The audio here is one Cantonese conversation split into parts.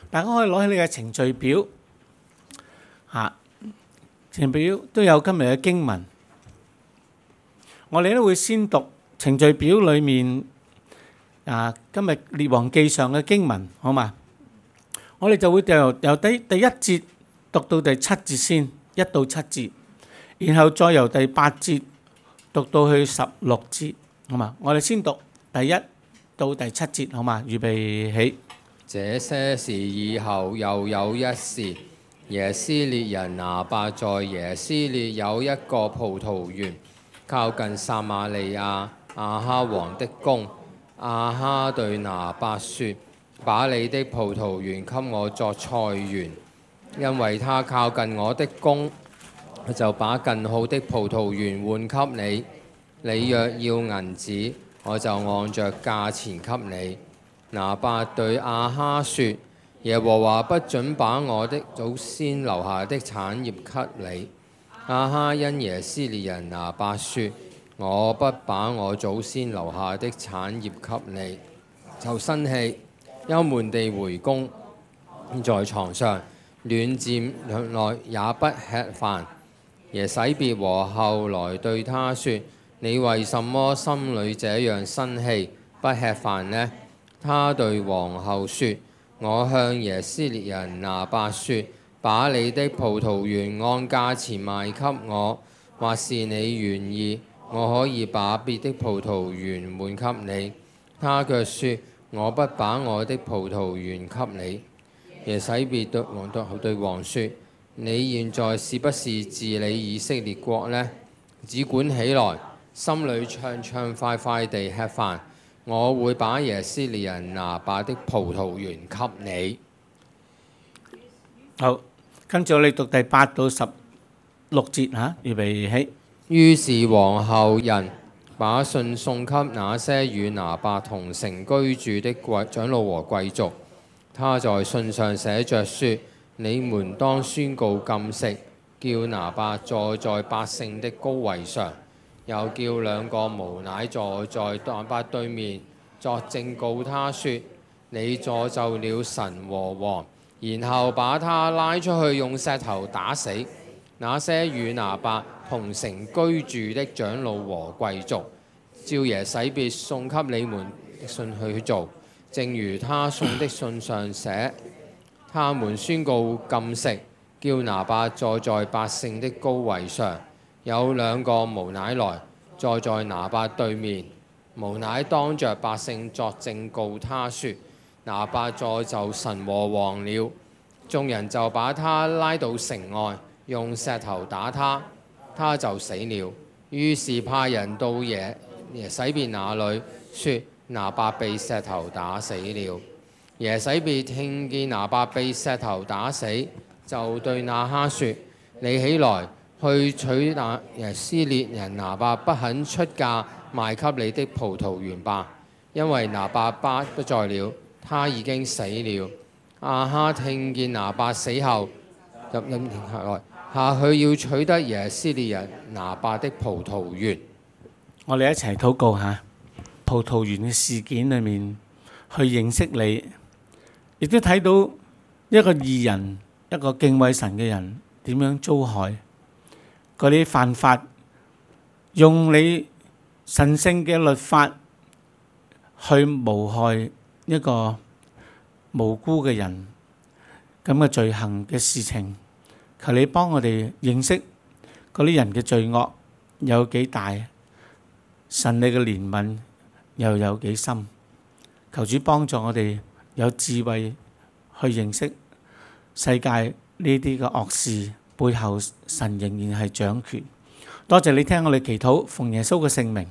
大家可以攞起你嘅程序表嚇，程序表都有今日嘅經文。我哋都會先讀程序表裏面今日列王記上嘅經文，好嘛？我哋就會由第一節讀到第7節先，1到7節，然後再由第8節讀到去16節，好嘛？我哋先讀第1到第7節，好嘛？預備起。 這些事以後又有一事，耶斯列人拿八在耶斯列有一個葡萄園，靠近撒瑪利亞亞哈王的宮。亞哈對拿八說：把你的葡萄園給我作菜園，因為他靠近我的宮，就把更好的葡萄園換給你。你若要銀子，我就按着價錢給你。拿八對亞哈說：耶和華不准把我的祖先留下的產業給你。亞哈因耶斯列人拿八說：我不把我祖先留下的產業給你，就生氣，憂悶地回宮，在床上戀戰內也不吃飯。耶洗別和後來對他說：你為什麼心裏這樣生氣，不吃飯呢？他對皇后說：我向耶斯列人拿八說，把你的葡萄園按價錢賣給我，或是你願意，我可以把別的葡萄園換給你。他卻說：我不把我的葡萄園給你。耶洗別對王說：你現在是不是治理以色列國呢？只管起來，心裏暢暢快快地吃飯。我會把耶斯列人拿八的葡萄園給你。 好，跟住我哋讀第8到16節嚇，預備起。 於是皇后人把信送給那些與拿八同城居住的長老和貴族。他在信上寫着說：你們當宣告禁食，叫拿八坐在百姓的高位上。又叫兩個無乃坐在拿八對面，作證告他說：你詛咒了神和王。然後把他拉出去，用石頭打死。那些與拿八同城居住的長老和貴族，照耶洗別送給你們的信去做，正如他送的信上寫。他們宣告禁食，叫拿八坐在百姓的高位上。有兩個無乃來，坐在拿八對面，無乃當着百姓作證告他說：拿八詛咒神和王了。眾人就把他拉到城外，用石頭打他，他就死了。於是派人到耶洗別那裏，說：拿八被石頭打死了。耶洗別聽見拿八被石頭打死，就對亞哈說：你起來，去取那耶斯列人拿八不肯出價賣給你的葡萄園吧，因為拿八不在了，他已經死了。亞哈聽見拿八死後，下去要取得耶斯列人拿八的葡萄園。 我哋一齊禱告下葡萄園嘅事件裏面，去認識你，亦都睇到一個義人、一個敬畏神嘅人點樣遭害。嗰啲犯法，用你神聖嘅律法去誣害一個無辜嘅人，咁嘅罪行嘅事情，求你幫我哋認識嗰啲人嘅罪惡有幾大，神你嘅憐憫又有幾深。求主幫助我哋有智慧去認識世界呢啲嘅惡事背後，神仍然係掌權。多謝你聽我哋祈禱，奉耶穌嘅聖名。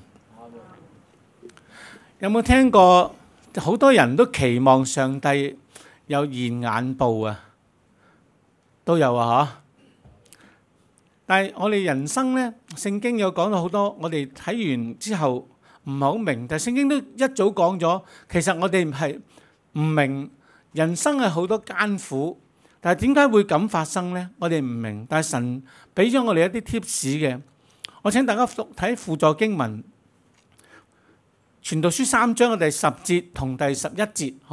有冇聽過好多人都期望上帝有現眼報啊？都有啊，嗬。但係我哋人生呢，聖經有講到好多，我哋睇完之後唔係好明，但係聖經都一早講咗，其實我哋係唔明人生係好多艱苦。但係點解會咁發生呢？我哋唔明，但係神俾咗我哋一啲貼士嘅。我請大家睇輔助經文，傳道書3章嘅第10節同第11節，好嘛？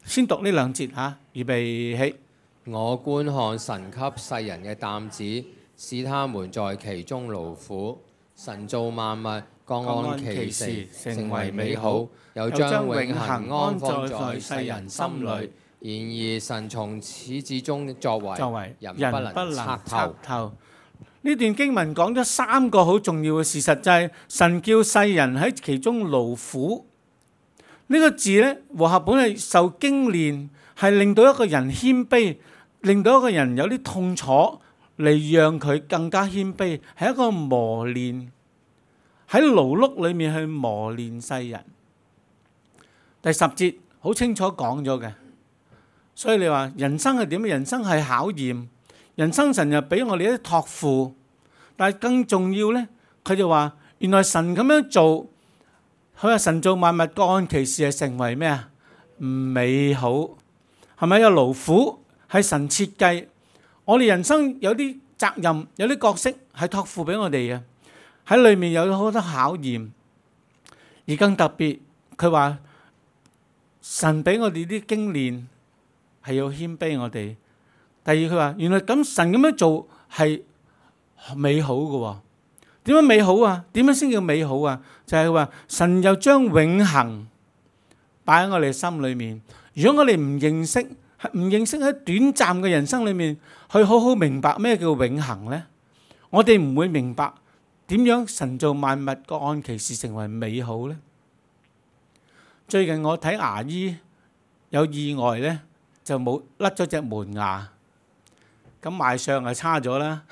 先讀呢兩節嚇，預備起。 我觀看神給世人嘅擔子，使他們在其中勞苦。神造萬物，各按其時，成為美好，又將永恆安放在世人心裏。然而神從始至終作為，人不能測透。 呢段經文講咗三個好重要嘅事實，就係神叫世人喺其中勞苦。呢個字呢，和合本係受經練，係令到一個人謙卑，令到一個人有啲痛楚嚟讓佢更加謙卑，係一個磨練，喺勞碌裏面去磨練世人。第10節好清楚講咗嘅，所以你話人生係點？人生係考驗，人生神又俾我哋一啲託付，但係更重要呢，佢就話原來神咁樣做。佢話神造萬物，各按其時係成為咩啊？美好，係咪有勞苦？係神設計。我哋人生有啲責任，有啲角色係託付俾我哋嘅，喺裏面有好多考驗。而更特別，佢話神俾我哋啲經驗係要謙卑我哋。第二，佢話原來咁神咁樣做係美好嘅。點樣美好啊？點樣先叫美好啊？就係話神又將永恆擺喺我哋心裏面。如果我哋唔認識喺短暫嘅人生裏面去好好明白咩叫永恆呢？我哋唔會明白點樣神造萬物各按其時成為美好呢？最近我睇牙醫有意外呢，就冇甩咗隻門牙，咁賣相係差咗啦。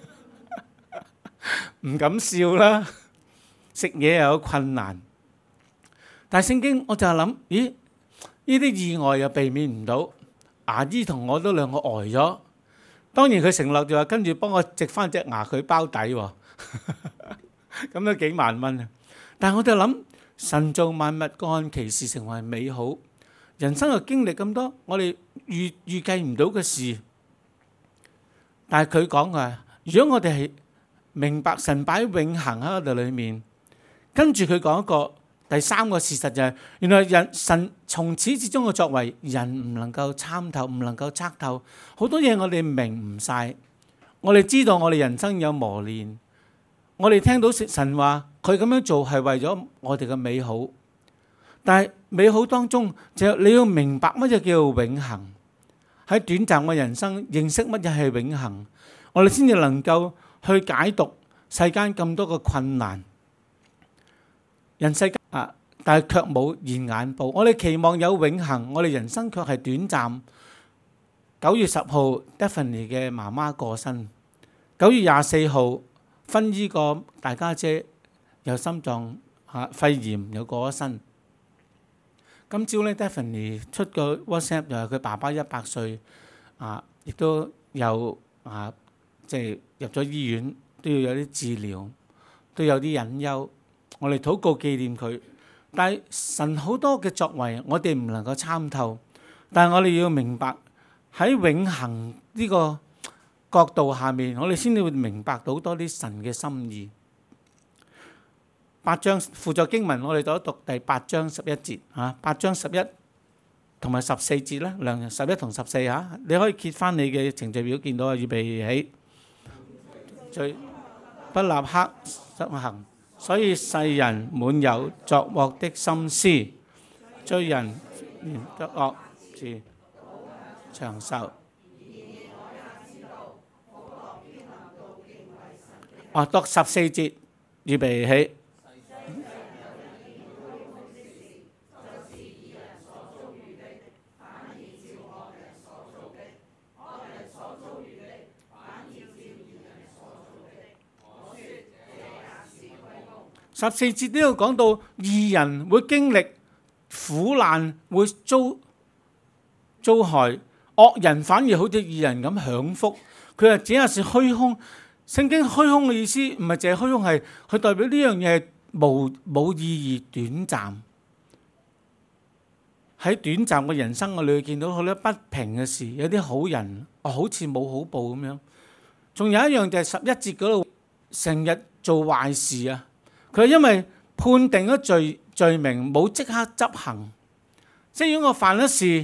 唔敢笑啦，食嘢又有困難。但係聖經我就係諗，咦？呢啲意外又避免唔到。牙醫同我都兩個呆咗。當然佢承諾就話跟住幫我植翻隻牙佢包底喎，咁都幾萬蚊啊！但係我就諗，神造萬物各按其時成為美好。人生又經歷咁多我哋預計唔到嘅事，但係佢講嘅，如果我哋係明白神擺永恆喺我哋裏面，跟住佢講一個第三個事實就係，原來神從始至終嘅作為，人唔能夠參透，唔能夠測透，好多嘢我哋明唔晒。我哋知道我哋人生有磨練，我哋聽到神話佢咁樣做係為咗我哋嘅美好，但係美好當中就你要明白乜嘢叫做永恆。喺短暫嘅人生認識乜嘢係永恆，我哋先至能夠去解讀世間咁多嘅困難，人世間但係卻冇現眼報。我哋期望有永恆，我哋人生卻係短暫。9月10號 Daphne 嘅媽媽過身，9月24號芬姨個大家姐有心臟肺炎又過咗身。今朝咧 Daphne 出個 WhatsApp 就係佢爸爸100歲，亦都有即係入咗醫院，都要有啲治療，都有啲隱憂。我哋禱告紀念佢。但係神好多嘅作為，我哋唔能夠參透。但係我哋要明白喺永恆呢個角度下面，我哋先至會明白到多啲神嘅心意。8章輔助經文，我哋讀第8章11節8章11同埋14節啦，11同14你可以揭翻你嘅程序表，見到預備起。罪不立刻實行，所以世人滿有作惡的心思，罪人願得惡治長壽。讀14節，預備起。14節呢度講到義人會經歷苦難，會遭害，惡人反而好似義人咁享福。佢話這也是虛空。聖經虛空嘅意思唔係淨係虛空，係佢代表呢樣嘢冇意義、短暫。喺短暫嘅人生，我哋會見到好多不平嘅事，有啲好人好似冇好報咁樣。仲有一樣就係11節嗰度，成日做壞事啊！佢因為判定咗罪名冇即刻執行，即係如果我犯咗事，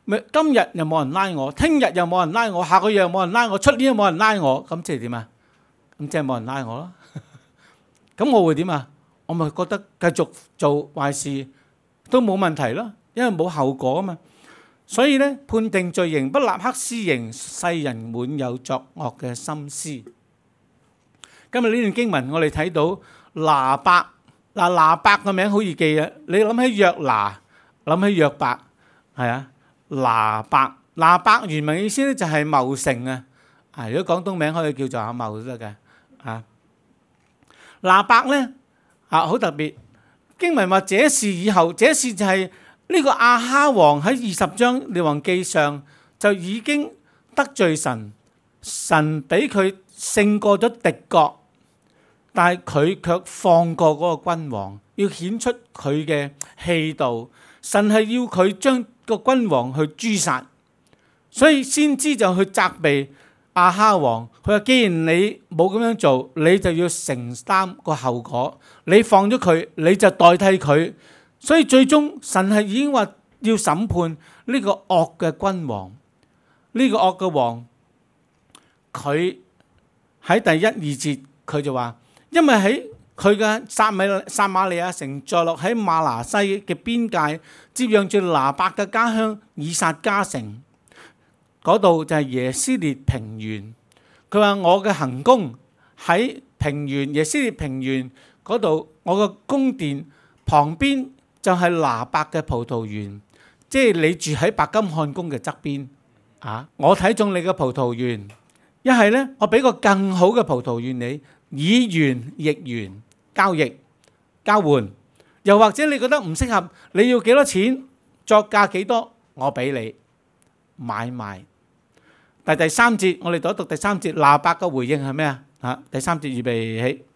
咪今日又冇人拉我，聽日又冇人拉我，下個月又冇人拉我，出年又冇人拉我，咁即係點啊？咁即係冇人拉我咯。咁我會點啊？我咪覺得繼續做壞事都冇問題咯，因為冇後果啊嘛。所以咧，判定罪刑不立刻施行，世人滿有作惡嘅心思。今日呢段經文我哋睇到拿伯，拿伯個名好易記啊！你諗起約拿，諗起約伯，係啊，拿伯原文意思咧就係謀成啊。如果廣東名可以叫做阿茂都得嘅啊。拿伯咧好特別，經文話這事以後，這事就係呢個亞哈王喺20章列王記上就已經得罪神，神俾佢勝過咗敵國，但係佢卻放過嗰個君王，要顯出佢嘅氣度。神係要佢將個君王去誅殺，所以先知就去責備亞哈王，佢話既然你冇咁樣做，你就要承擔個後果。你放咗佢，你就代替佢。所以最終神係已經話要審判呢個惡嘅君王，呢個惡嘅王，佢喺第1、2節佢就話，因為喺佢嘅撒瑪利亞城坐落喺馬拿西嘅邊界，接壤住拿伯嘅家鄉以撒加城，嗰度就係耶斯列平原。佢話我嘅行宮喺平原，耶斯列平原嗰度，我嘅宮殿旁邊就係拿伯嘅葡萄園，即係你住喺白金漢宮嘅側邊啊！我睇中你嘅葡萄園，一係呢，我俾個更好嘅葡萄園你，以園易園，交換，又或者你覺得唔適合，你要幾多錢，作價幾多，我俾你買賣。但第3節，我哋讀一讀第3節，拿伯嘅回應係咩啊？第3節預備起。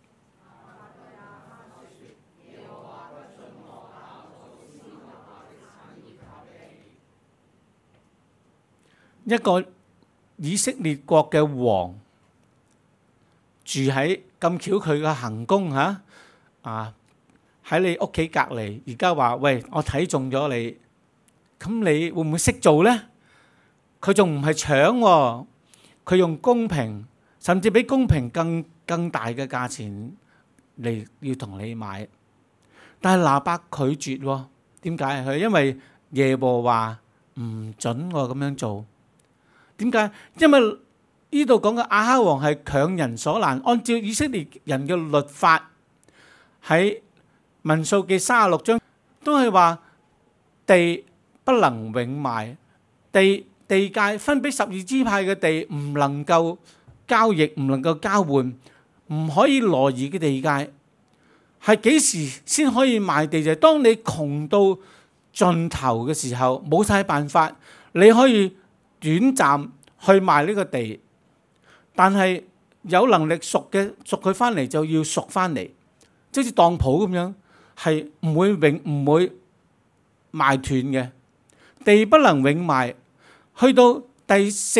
一個以色列國嘅王住喺咁巧佢嘅行宮喺你屋企隔離，而家話喂，我睇中咗你，咁你會唔會識做呢？佢仲唔係搶喎，佢用公平，甚至比公平更大嘅價錢嚟要同你買。但係拿伯拒絕喎，點解？佢因為耶和華唔準我咁樣做。點解？因為呢度講嘅亞哈王係強人所難，按照以色列人嘅律法，喺民數記36章都係話地不能永賣，地界分俾12支派嘅地唔能夠交易，唔能夠交換，唔可以挪移嘅地界。係幾時先可以賣地？就係當你窮到盡頭嘅時候，冇晒辦法，你可以短暫去賣呢個地，但係有能力贖佢翻嚟就要贖翻嚟，即好似當鋪咁樣，係唔會賣斷嘅。地不能永賣，去到第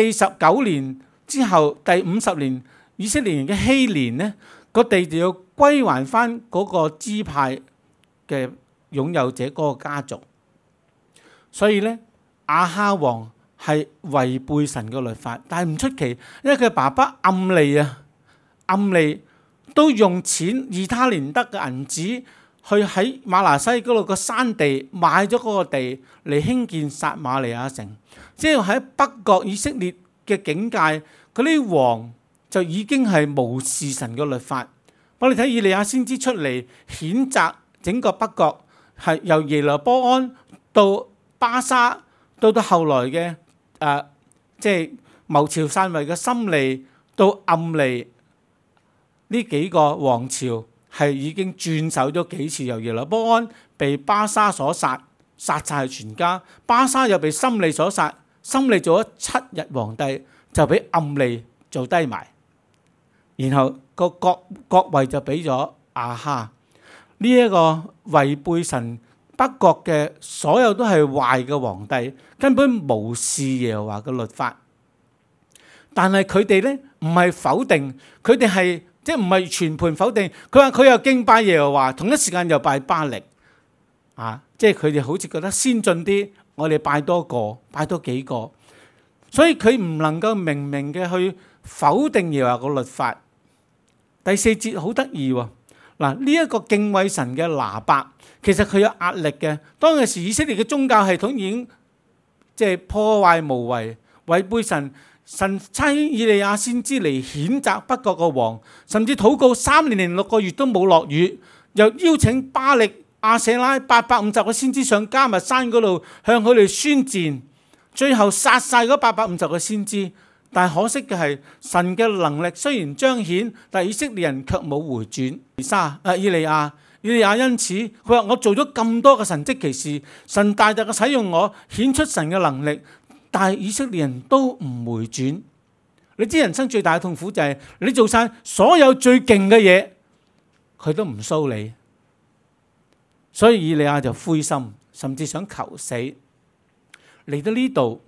49年之後，第50年以色列人嘅禧年呢，個地就要歸還翻嗰個支派嘅擁有者嗰個家族。所以呢，亞哈王係違背神嘅律法，但係唔出奇，因為佢爸爸暗利都用錢以他連得嘅銀子去喺馬拿西嗰度個山地買咗嗰個地嚟興建撒瑪利亞城，即係喺北國以色列嘅境界，嗰啲王就已經係無視神嘅律法。我哋睇以利亞先知出嚟譴責整個北國，係由耶羅波安到巴沙，到後來嘅即係謀朝篡位嘅心利到暗利，呢幾個王朝係已經轉手咗幾次，由耶羅波安被巴沙所殺晒全家，巴沙又被心利所殺，心利做咗7日皇帝就俾暗利做低埋，然後個國位就俾咗亞哈。呢一個違背神北國嘅所有都係壞嘅皇帝，根本無視耶和華嘅律法。但係佢哋呢唔係否定，佢哋係即係唔係全盤否定。佢話佢又敬拜耶和華，同一時間又拜巴力，即係佢哋好似覺得先進啲， 我哋拜多個，拜多幾個，所以佢唔能夠明明嘅去否定耶和華個律法。第4節好得意喎，嗱，呢一個敬畏神嘅拿伯，其實佢有壓力嘅。當其時以色列嘅宗教系統已經即係破壞無遺，違背神。神差以利亞先知嚟譴責北國個王，甚至禱告3年零6個月都冇落雨，又邀請巴力、亞舍拉850個先知上迦密山嗰度向佢哋宣戰，最後殺晒嗰850個先知。但係可惜嘅係，神嘅能力雖然彰顯，但以色列人卻冇回轉。以利亞因此佢話：我做咗咁多嘅神蹟奇事，神大大嘅使用我，顯出神嘅能力。但係以色列人都唔回轉。你知人生最大嘅痛苦就係你做晒所有最勁嘅嘢，佢都唔蘇你。所以以利亞就灰心，甚至想求死。嚟到呢度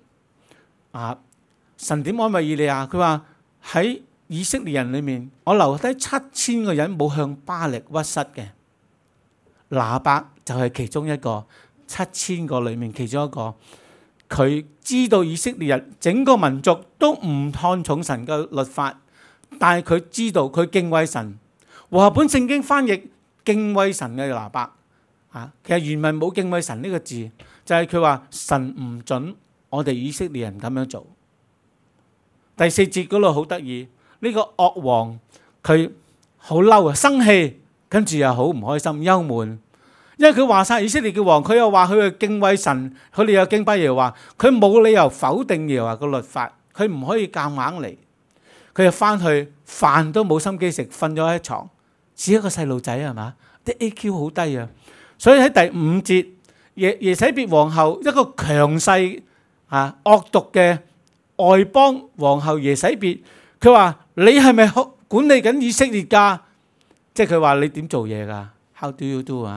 神點安慰以利亞？佢話喺以色列人裏面，我留低7000個人冇向巴力屈膝嘅。拿伯就係其中一個，7000個裏面其中一個。佢知道以色列人整個民族都唔看重神嘅律法，但係佢知道佢敬畏神。和合本聖經翻譯敬畏神嘅拿伯其實原文冇敬畏神呢個字，就係佢話神唔准我哋以色列人咁樣做。第4節嗰度好得意，呢個惡王佢好嬲啊，生氣，跟住又好唔開心、憂悶。因為佢話晒以色列嘅王，佢又話佢係敬畏神，佢哋又敬拜耶和華，佢冇理由否定耶和華個律法，佢唔可以夾硬嚟。佢就翻去飯都冇心機食，瞓咗喺床，似一個細路仔係嘛？啲 AQ 好低啊！所以喺第5節，耶洗別皇后一個強勢惡毒嘅外邦皇后耶洗別，佢話你係咪管理緊以色列㗎？即係佢話你點做嘢㗎 ？How do you do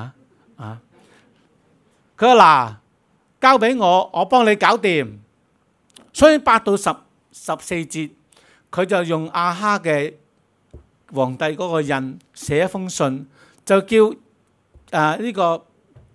佢話嗱，交俾我，我幫你搞掂。所以8到14節，佢就用亞哈嘅皇帝嗰個印寫一封信，就叫呢個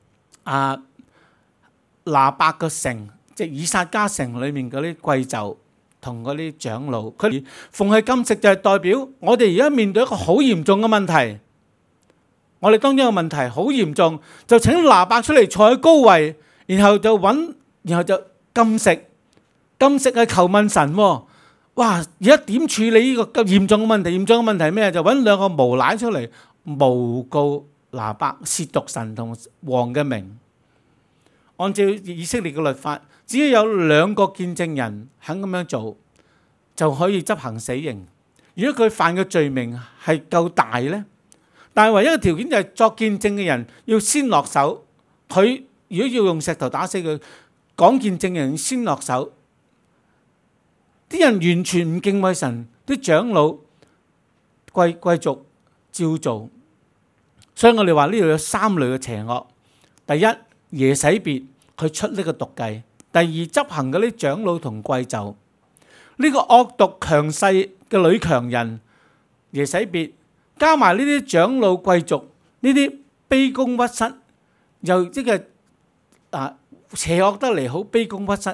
拿伯個城，即係以撒家城裏面嗰啲貴胄同嗰啲長老，佢奉係禁食就係代表我哋而家面對一個好嚴重嘅問題。我哋當中嘅問題好嚴重，就請拿伯出嚟坐喺高位，然後就禁食，禁食係求問神。哇！而家點處理呢個咁嚴重嘅問題？嚴重嘅問題係咩？就揾2個無賴出嚟誣告拿伯褻瀆神同王嘅名。按照以色列嘅律法，只要有2個見證人肯咁樣做，就可以執行死刑。如果佢犯嘅罪名係夠大呢？但係唯一嘅條件就係作見證嘅人要先落手。佢如果要用石頭打死佢，講見證嘅人先落手。啲人完全唔敬畏神，啲長老貴族照做。所以我哋話呢度有3類嘅邪惡。第一，耶洗別佢出呢個毒計；第二，執行嗰啲長老同貴胄。呢個惡毒強勢嘅女強人耶洗別，加埋呢啲長老貴族，呢啲卑躬屈膝，又即係邪惡得嚟，好卑躬屈膝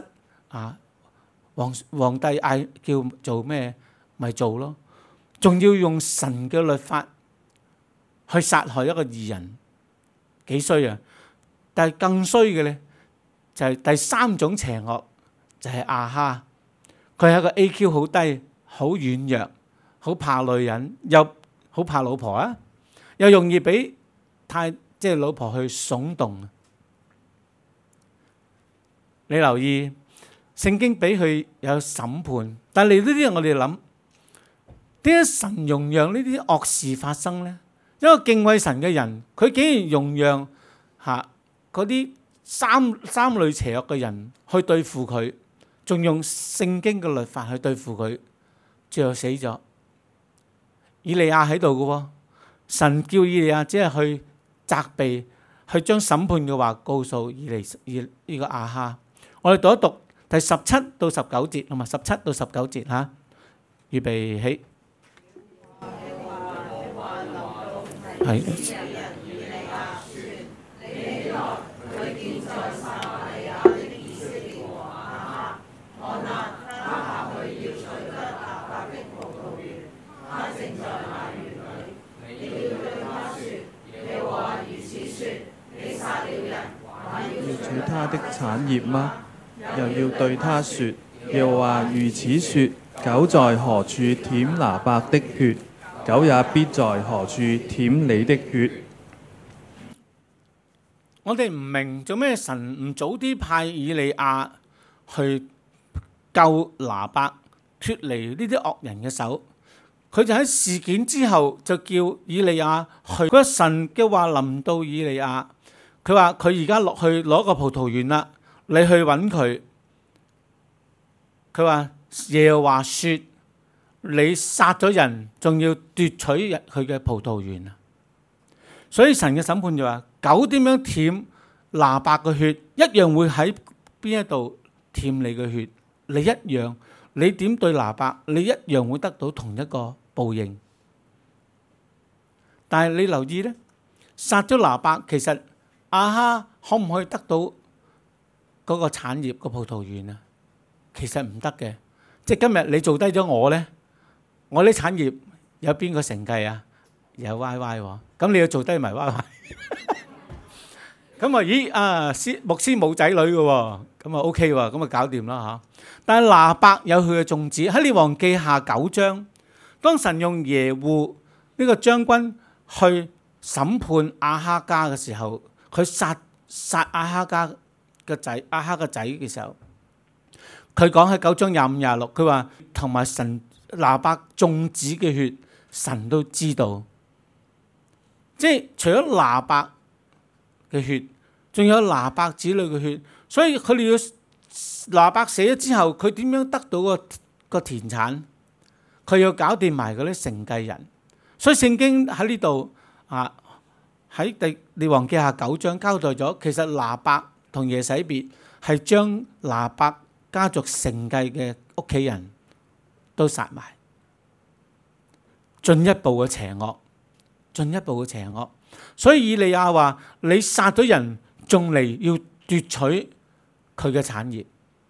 皇帝嗌叫做咩咪做咯，仲要用神嘅律法去殺害一個義人，幾衰啊！但係更衰嘅咧，就係第3種邪惡，就係亞哈。佢係一個 AQ 好低、好軟弱、好怕女人，又好怕老婆啊，又容易俾即係老婆去慫動。你留意聖經俾佢有審判，但係呢啲我哋諗，點解神容讓呢啲惡事發生呢？一個敬畏神嘅人，佢竟然容讓嗰啲三類邪惡嘅人去對付佢，仲用聖經嘅律法去對付佢，最後死咗。以利亞喺度嘅喎，神叫以利亞只係去責備，去將審判嘅話告訴呢個亞哈。我哋讀一讀第17到19節，同埋17到19節嚇。預備起，係。 產業嗎？又要對他說：耶和華如此說，狗在何處舔拿伯的血，狗也必在何處舔你的血。 我哋唔明做咩神唔早啲派以利亞去救拿伯脱離呢啲惡人嘅手，佢就喺事件之後就叫以利亞去。嗰神嘅話臨到以利亞，佢話佢而家落去攞個葡萄園啦，你去揾佢。佢話耶和華說：你殺咗人，仲要奪取佢嘅葡萄園啊！所以神嘅審判就話：狗點樣舔拿伯嘅血，一樣會喺邊一度舔你嘅血。你一樣，你點對拿伯，你一樣會得到同一個報應。但係你留意呢，殺咗拿伯，其實亞哈可唔可以得到嗰個產業個葡萄園啊？其實唔得嘅。即係今日你做低咗我呢，我啲產業有邊個承繼啊？有 Y Y 喎，咁你要做低埋 Y Y。咁啊，咦牧師冇仔女嘅喎，咁啊 OK 喎，咁啊搞掂啦嚇。但係拿伯有佢嘅眾子，喺列王記下9章，當神用耶戶呢個將軍去審判亞哈家嘅時候，佢殺亞哈家嘅仔亞哈嘅仔嘅時候，佢講喺9章25、26，佢話同埋神拿伯眾子嘅血，神都知道。即係除咗拿伯嘅血，仲有拿伯子女嘅血，所以佢哋要拿伯死咗之後，佢點樣得到個田產？佢要搞掂埋嗰啲承繼人。所以聖經喺呢度喺列王記下9章交代咗，其實拿伯同耶洗別係將拿伯家族承繼嘅屋企人都殺埋，進一步嘅邪惡。進一步嘅邪惡，所以以利亞話：你殺咗人，仲嚟要奪取佢嘅產業，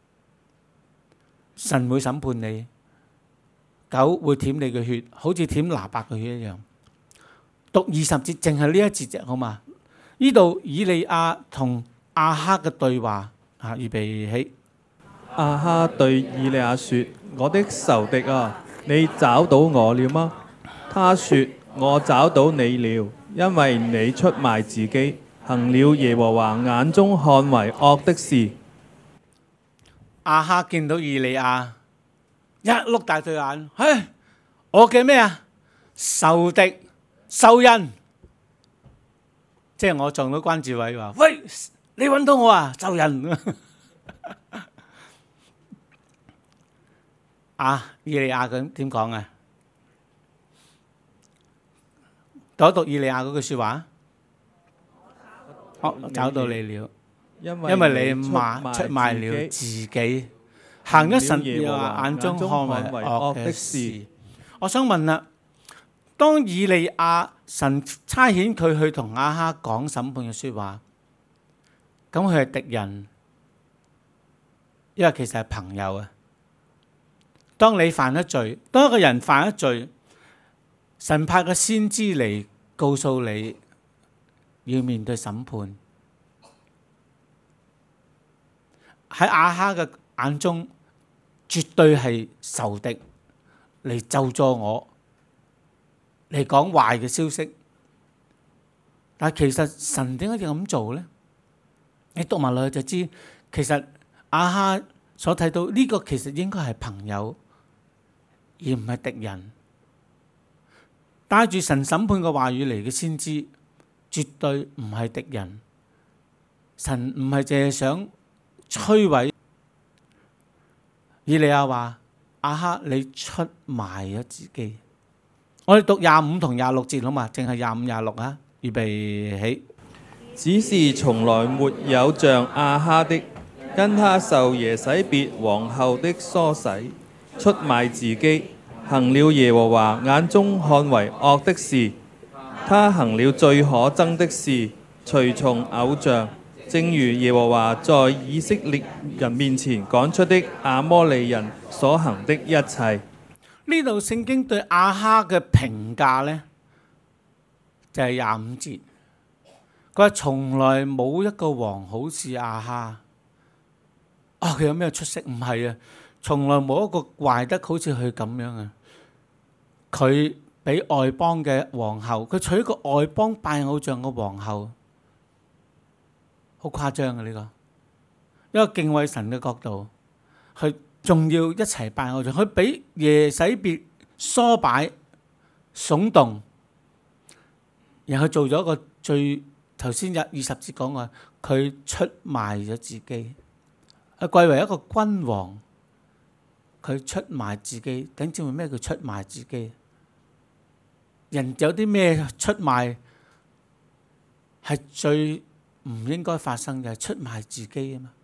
神會審判你，狗會舔你嘅血，好似舔拿伯嘅血一樣。讀20節，淨係呢一節啫，好嘛？呢度以利亞同亞哈嘅對話預備起。 亞哈對以利亞說：我的仇敵啊，你找到我了嗎？他說：我找到你了，因為你出賣自己，行了耶和華眼中看為惡的事。 亞哈見到以利亞，一碌大對眼，唉，我嘅咩啊？仇敵、仇人，即係我撞到關志偉話：喂，你揾到我啊？仇人以利亞咁點講啊？讀一讀以利亞嗰句説話，找到你了，因為你出賣了自己，行咗神耶和華眼中看為惡的事。我想問啦，當以利亞神差遣佢去同亞哈講審判嘅説話，咁佢係敵人，因為其實係朋友啊。當你犯咗罪，當一個人犯咗罪，神派個先知嚟告訴你要面對審判。喺亞哈嘅眼中，絕對係仇敵嚟咒詛我，嚟講壞嘅消息。但係其實神點解要咁做呢？你讀埋落去就知，其實亞哈所睇到呢個其實應該係朋友，而唔係敵人。帶住神審判嘅話語嚟嘅先知，絕對唔係敵人。神唔係淨係想摧毀。以利亞話：亞哈，你出賣咗自己。我哋讀25同26節好嘛？淨係25、26啊！預備起。 只是從來沒有像亞哈的，因他受耶洗別皇后的唆使，出賣自己，行了耶和華眼中看為惡的事。他行了最可憎的事，隨從偶像，正如耶和華在以色列人面前趕出的亞摩利人所行的一切。 呢度聖經對亞哈嘅評價呢，就係25節。佢話從來冇一個王好似亞哈， 佢有咩出息？唔係啊，從來冇一個壞得好似佢咁樣啊！佢俾外邦嘅皇后，佢娶一個外邦拜偶像嘅皇后，好誇張啊！呢個一個敬畏神嘅角度，佢仲要一齊拜偶像，佢俾耶洗別唆擺聳動，然後做咗一個最頭先20節講話，佢出賣咗自己，佢貴為一個君王，佢出賣自己。頂知會咩叫出賣自己？人有啲咩出賣係最唔應該發生嘅？係出賣自己啊嘛！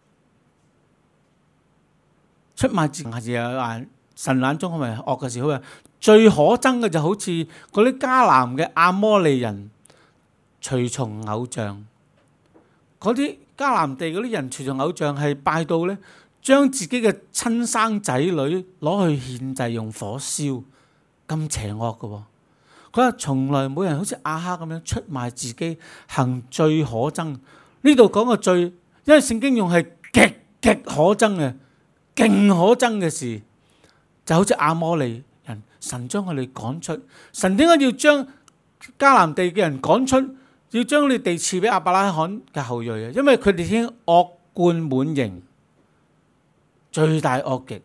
出賣自己係話神眼中係咪惡嘅事？好啊！最可憎嘅就好似嗰啲迦南嘅亞摩利人隨從偶像，嗰啲迦南地嗰啲人隨從偶像係拜到咧，將自己嘅親生仔女攞去獻祭用火燒，咁邪惡嘅喎。佢話從來冇人好似亞哈咁樣出賣自己，行最可憎。呢度講嘅罪，因為聖經用係極可憎嘅、勁可憎嘅事，就好似亞摩利人，神將佢哋趕出。神點解要將迦南地嘅人趕出？要將你地賜俾亞伯拉罕嘅後裔啊！因為佢哋已經惡貫滿盈，罪大惡極。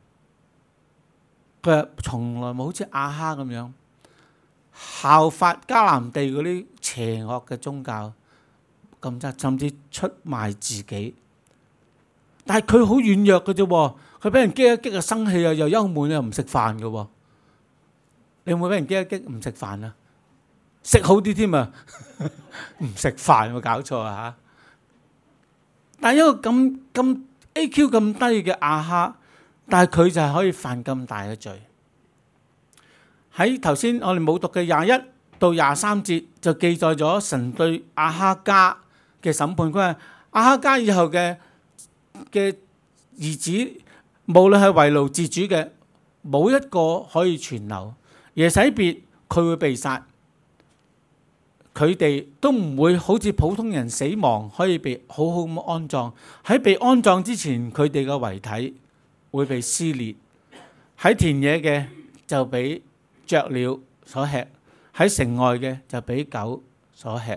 佢話從來冇好似亞哈咁樣效法迦南地嗰啲邪惡嘅宗教咁差，甚至出賣自己。但係佢好軟弱嘅啫，佢俾人激一激就生氣啊，又憂悶又唔食飯嘅。你有冇俾人激一激唔食飯啊？食好啲添啊！唔食飯有冇搞錯啊嚇？但係一個咁 AQ 咁低嘅亞哈，但係佢就係可以犯咁大嘅罪。喺頭先我哋冇讀嘅21到23節就記載咗神對亞哈家嘅審判。佢話亞哈家以後嘅兒子，無論係為奴自主嘅，冇一個可以存留。耶洗別佢會被殺。佢哋都唔會好似普通人死亡，可以被好好咁安葬。喺被安葬之前，佢哋嘅遺體會被撕裂。喺田野嘅就俾雀鳥所吃，喺城外嘅就俾狗所吃。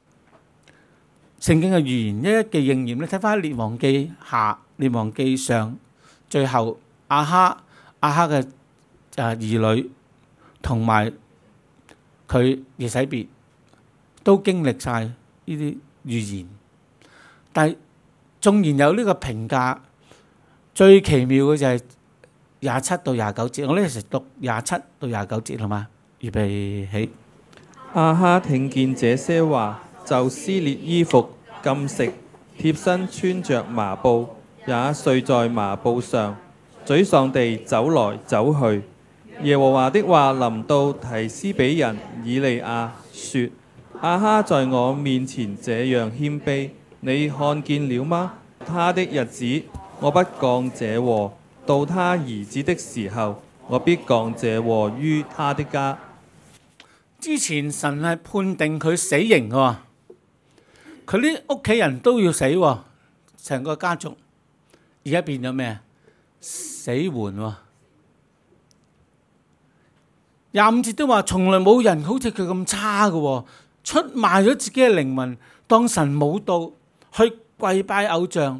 聖經嘅預言一一嘅應驗，你睇翻《列王記下》《列王記上》，最後亞哈嘅兒女同埋佢耶洗別都經歷晒呢啲預言，但係縱然有呢個評價，最奇妙嘅就係27到29節，我呢時讀27到29節好嗎？預備起。 亞哈聽見這些話，就撕裂衣服，禁食，貼身穿着麻布，也睡在麻布上，沮喪地走來走去。耶和華的話臨到提斯比人以利亞，說：亞哈在我面前這樣謙卑，你看見了嗎？他的日子，我不降這禍；到他兒子的時候，我必降這禍於他的家。 之前神係判定佢死刑嘅，佢啲屋企人都要死，成個家族。而家變咗咩？死緩喎。25節都話，從來冇人好似佢咁差嘅，出賣咗自己嘅靈魂，當神冇到，去跪拜偶像。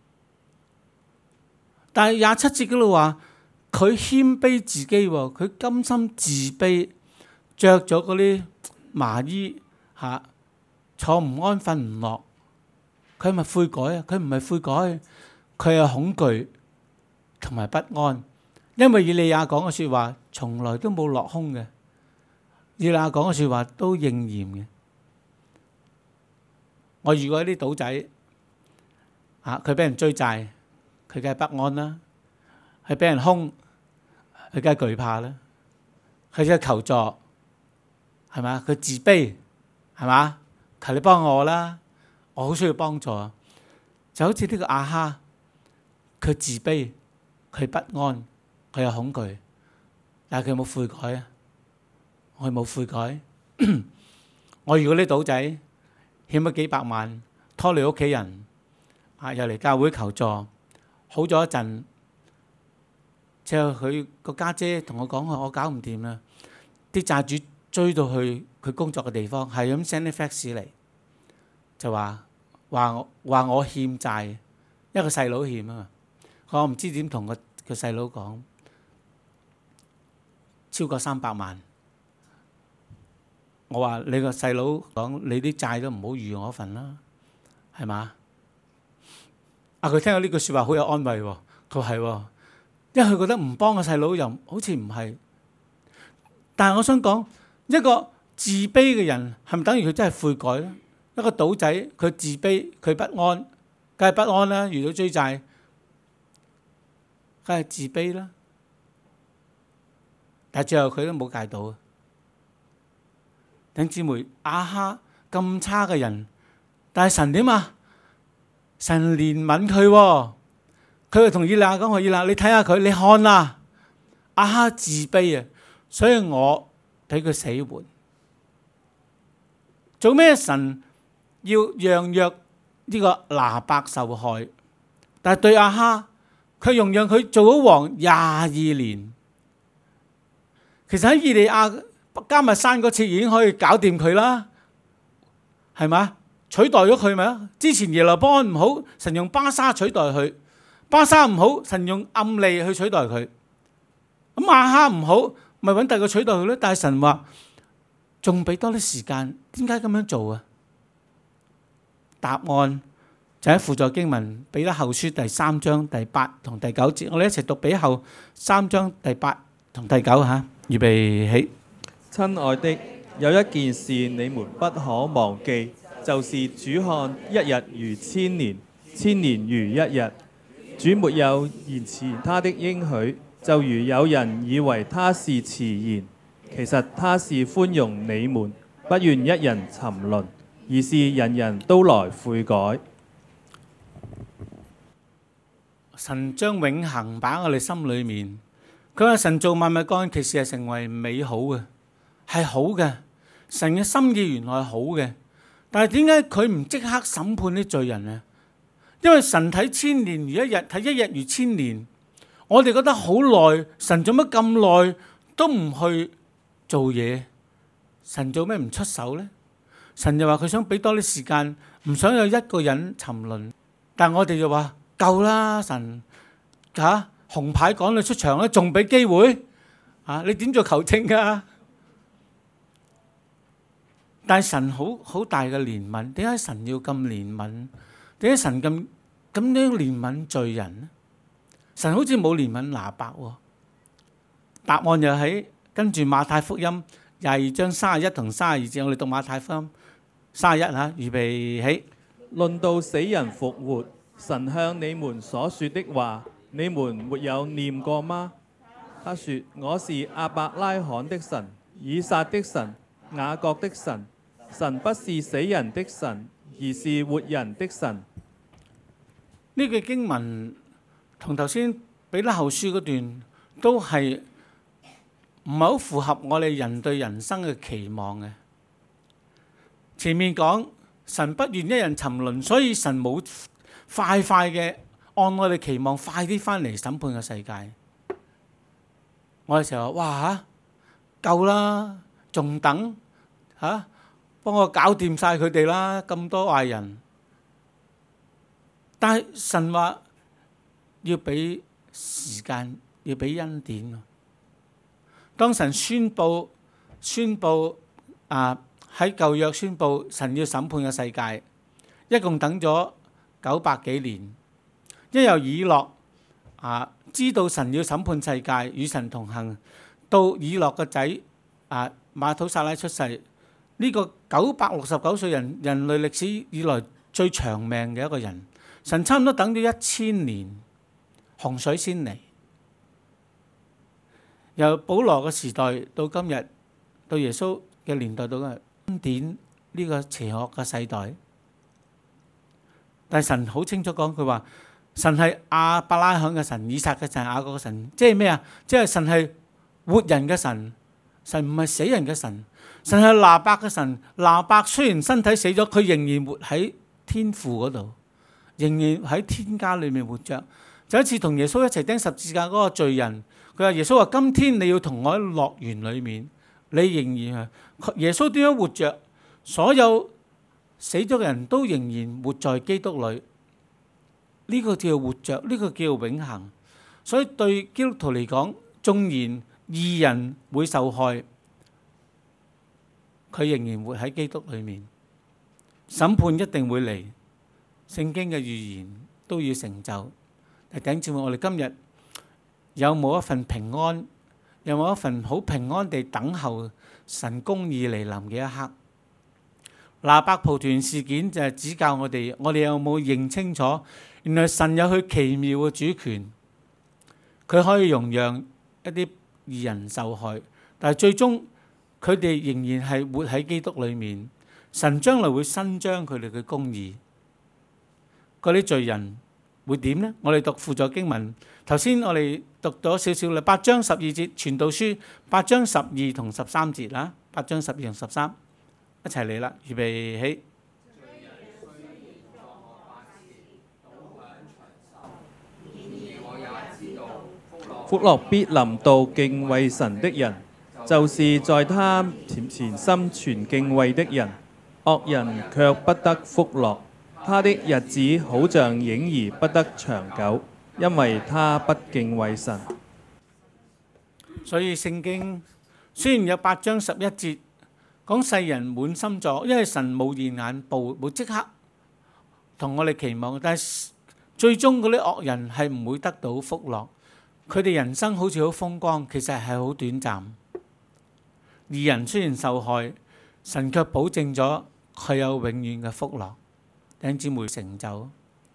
但係27節嗰度話，佢謙卑自己，佢甘心自卑，着咗嗰啲麻衣嚇，坐唔安瞓唔落。佢係咪悔改啊？佢唔係悔改，佢係恐懼同埋不安。因為以利亞講嘅説話從來都冇落空嘅，以利亞講嘅説話都應驗嘅。我遇過啲賭仔，佢俾人追債，佢梗係不安啦；佢俾人兇，佢梗係懼怕啦；佢梗係求助，係嘛？佢自卑，係嘛？求你幫我啦，我好需要幫助。就好似呢個亞哈，佢自卑，佢不安。佢有恐懼，但係佢有冇悔改啊？我冇悔改。我如果啲賭仔欠咗幾百萬，拖累屋企人，又嚟教會求助， 好咗一陣，之後佢個家姐同我講話，我搞唔掂啦，啲債主追到去佢工作嘅地方，係咁 send 啲 fax 嚟，就話我欠債，一個細佬欠啊嘛，我唔知點同個細佬講，超過300萬。我話你個細佬講，你啲債都唔好預我份啦，係嘛？佢聽到呢句説話好有安慰喎，佢話係喎，因為佢覺得唔幫個細佬又好似唔係。但係我想講，一個自卑嘅人係咪等於佢真係悔改咧？一個賭仔佢自卑佢不安，梗係不安啦。遇到追債，梗係自卑啦。但係最後佢都冇戒到。弟兄姊妹，亞哈咁差嘅人，但係神點啊？神憐憫佢喎，佢就同以利亞講：以利亞，你睇下佢，你看啊，亞哈自卑啊，所以我俾佢死活。做咩神要讓約呢個拿伯受害？但係對亞哈，佢容讓佢做咗王22年。其實喺以利亞迦密山嗰次已經可以搞掂佢啦，係嘛？取代咗佢咪啊？之前耶羅波安唔好，神用巴沙取代佢；巴沙唔好，神用暗利去取代佢。咁亞哈唔好，咪揾第二個取代佢咧？但係神話仲俾多啲時間，點解咁樣做啊？答案就喺輔助經文彼得後書第3章第8同第9節，我哋一齊讀彼後3章第8同第9嚇，預備起。 親愛的，有一件事你們不可忘記，就是主看一日如千年，千年如一日。主沒有延遲他的應許，就如有人以為他是遲延，其實他是寬容你們，不願一人沉淪，而是人人都來悔改。 神將永恆擺喺我哋心裏面，佢話神造萬物各樣其事係成為美好嘅，係好嘅。神嘅心意原來係好嘅，但係點解佢唔即刻審判啲罪人呢？因為神睇千年如一日，睇一日如千年。我哋覺得好耐，神做乜咁耐都唔去做嘢？神做咩唔出手呢？神就話佢想俾多啲時間，唔想有一個人沉淪。但我哋就話夠啦，神紅牌趕你出場咧，仲俾機會你點做球證㗎？但係神好大嘅憐憫，點解神要咁憐憫？點解神咁樣憐憫罪人呢？神好似冇憐憫拿伯喎。答案又喺跟住馬太福音22章31同32節，我哋讀馬太福音31嚇，預備起。 論到死人復活，神向你們所說的話，你們沒有念過嗎？他說：我是亞伯拉罕的神，以撒的神，雅各的神。神不是死人的神，而是活人的神。 呢句經文同頭先彼得後書嗰段都係唔係好符合我哋人對人生嘅期望嘅。前面講神不願一人沉淪，所以神冇快嘅按我哋期望快啲翻嚟審判嘅世界。我哋成日話哇夠啦，仲等幫我搞掂晒佢哋啦，咁多壞人。但係神話要俾時間，要俾恩典。當神宣佈喺舊約宣佈神要審判嘅世界，一共等咗900幾年。因由以諾知道神要審判世界，與神同行，到以諾個仔馬土撒拉出世。呢個969歲人類歷史以來最長命嘅一個人，神差唔多等咗1000年，洪水先嚟。由保羅嘅時代到今日，到耶穌嘅年代到今日，恩典呢個邪惡嘅世代。但係神好清楚講，佢話神係亞伯拉罕嘅神，以撒嘅神，雅各嘅神，即係咩啊？即係神係活人嘅神，神唔係死人嘅神。神係拿伯嘅神，拿伯雖然身體死咗，佢仍然活喺天父嗰度，仍然喺天家裏面活着。 就一次同耶穌一齊釘十字架嗰個罪人，佢話耶穌話：今天你要同我喺樂園裏面，你仍然係耶穌點樣活着？所有死咗嘅人都仍然活在基督裏，呢個叫活着，呢個叫永恆。所以對基督徒嚟講，縱然義人會受害，佢仍然活喺基督裏面。審判一定會嚟，聖經嘅預言都要成就。弟兄姊妹，我哋今日有冇一份平安？有冇一份好平安地等候神公義嚟臨嘅一刻？拿伯蒲團事件就係指教我哋有冇認清楚，原來神有佢奇妙嘅主權，佢可以容讓一啲義人受害，但係最終佢哋仍然係活喺基督裏面。神將來會伸張佢哋嘅公義，嗰啲罪人會點呢？我哋讀輔助經文，頭先我哋讀咗少少啦，8章12節傳道書8章12同13節啦，8章12同13一齊嚟啦，預備起。 福樂必臨到敬畏神的人，就是在他前心存敬畏的人。惡人卻不得福樂，他的日子好像影兒不得長久，因為他不敬畏神。 所以聖經雖然有8章11節講世人滿心作，因為神冇現眼報，冇即刻同我哋期望，但係最終嗰啲惡人係唔會得到福樂。佢哋人生好似好風光，其實係好短暫。義人雖然受害，神卻保證咗佢有永遠嘅福樂。弟兄姊妹，成就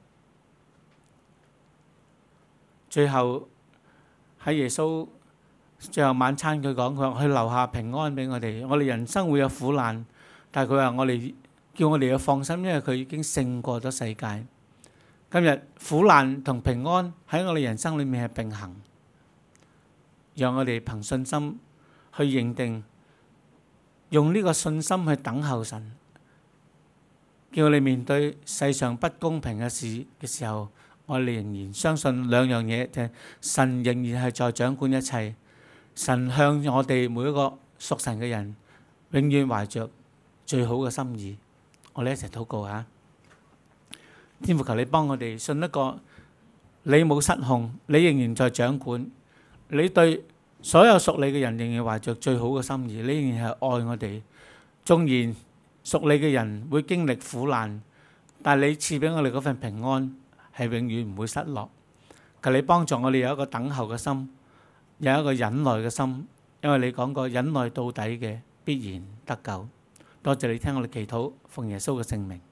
最後喺耶穌最後晚餐，佢講，佢話佢留下平安俾我哋。我哋人生會有苦難，但係佢話叫我哋要放心，因為佢已經勝過咗世界。今日苦難同平安喺我哋人生裏面係並行，讓我哋憑信心去認定，用呢個信心去等候神，叫我哋面對世上不公平嘅事嘅時候，我哋仍然相信兩樣嘢，就係神仍然係在掌管一切，神向我哋每一個屬神嘅人永遠懷着最好嘅心意。我哋一齊禱告下。天父，求你幫我哋信一個你冇失控，你仍然在掌管，你對所有屬你嘅人仍然懷着最好嘅心意，你仍然係愛我哋。縱然屬你嘅人會經歷苦難，但係你賜俾我哋嗰份平安係永遠唔會失落。求你幫助我哋有一個等候嘅心，有一個忍耐嘅心，因為你講過忍耐到底嘅必然得救。多謝你聽我哋祈禱，奉耶穌嘅聖名。